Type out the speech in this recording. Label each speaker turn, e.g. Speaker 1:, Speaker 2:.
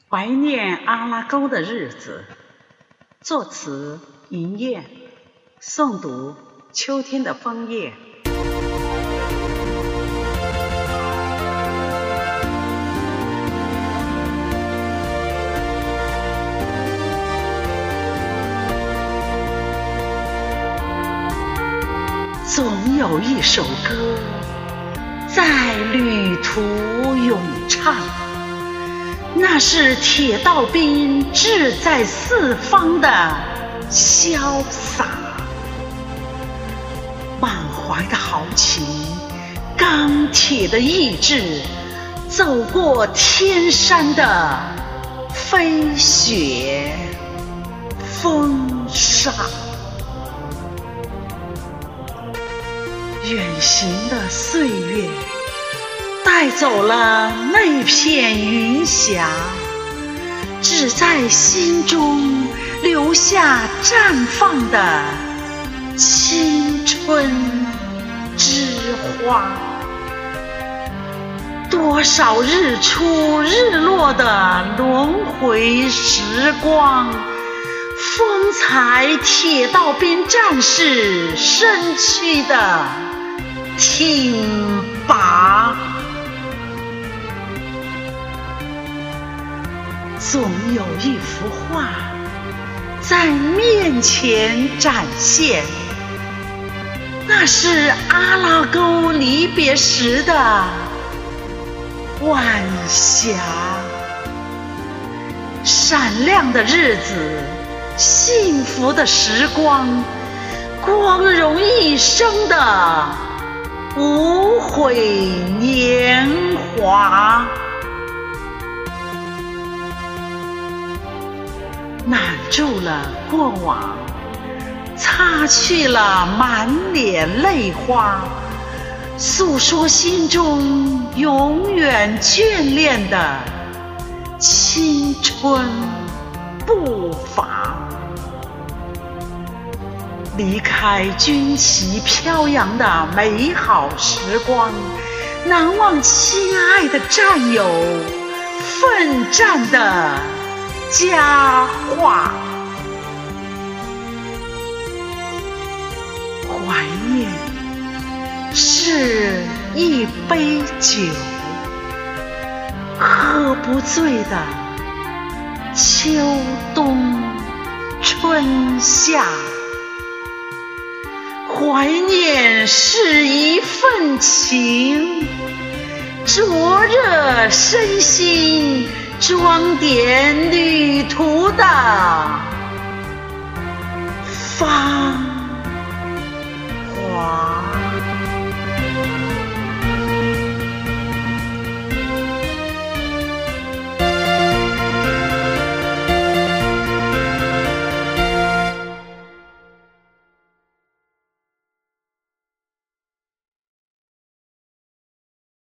Speaker 1: 怀念阿拉沟的日子，作词银燕，诵读秋天的枫叶。总有一首歌在旅途咏唱，那是铁道兵志在四方的潇洒，满怀的豪情，钢铁的意志，走过天山的飞雪风沙。远行的岁月带走了那片云霞，只在心中留下绽放的青春之花。多少日出日落的轮回时光，风采铁道兵战士身躯的挺拔，总有一幅画在面前展现，那是阿拉沟离别时的晚霞。闪亮的日子，幸福的时光，光荣一生的无悔年华，揽住了过往，擦去了满脸泪花，诉说心中永远眷恋的青春步伐。离开军旗飘扬的美好时光，难忘亲爱的战友奋战的佳话。怀念是一杯酒，喝不醉的秋冬春夏。怀念是一份情，灼热身心，装点旅途的方